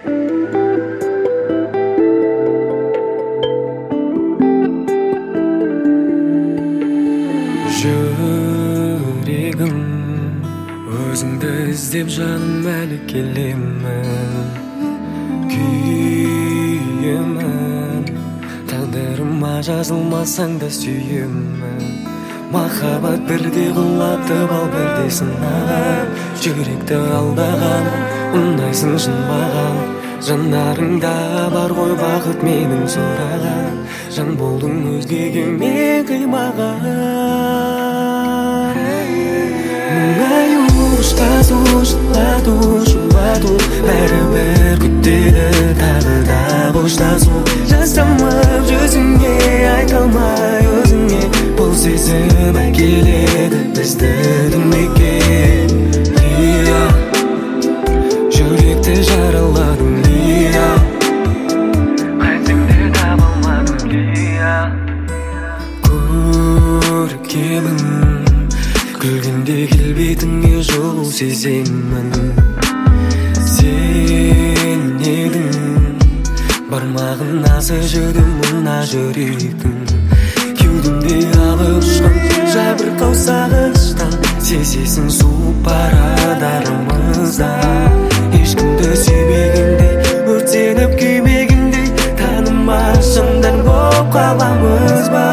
Жүрегім өзіңді іздеп жаным әлі келемін күйемін тағдырыма жазылмасаң да сүйемін махаббат бірде құлатып ал бірде сынаған жүректі алдаған ұнайсың шын маған жанарыңда бар ғой бақыт менің сұраған жан болдың өзгеге мен қимаған мұңаю ұштасу жылату жұбату бәрібір күтеді тағы да қоштасу жасамап жүзіңе айта алмай өзіңе бұл сезім әкеледі бізді дүниеге жүректі жараладың көркемін күлгенде келбетіңе жылу сеземін сен едің бармағына сыжыдым мына жүректің кеудемде алып ұшқан жабырқау сағыныштан сезесің суып барады арамызда ешкімді сүймегендей өртеніп күймегендей танымас жандар боп қаламыз ба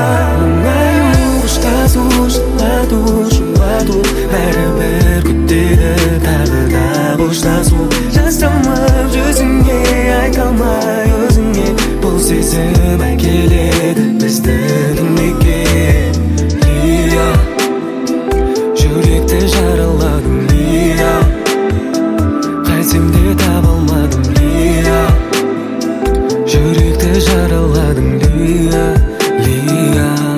ұштасу жылату жұбату бәрібір күтеді тағы да қоштасу жасамап жүзіңе айта алмай өзіңе бұл сезім әкеледі бізді дүниеге жүректі жараладым қайтсем де таба алмадым жүректі жараладым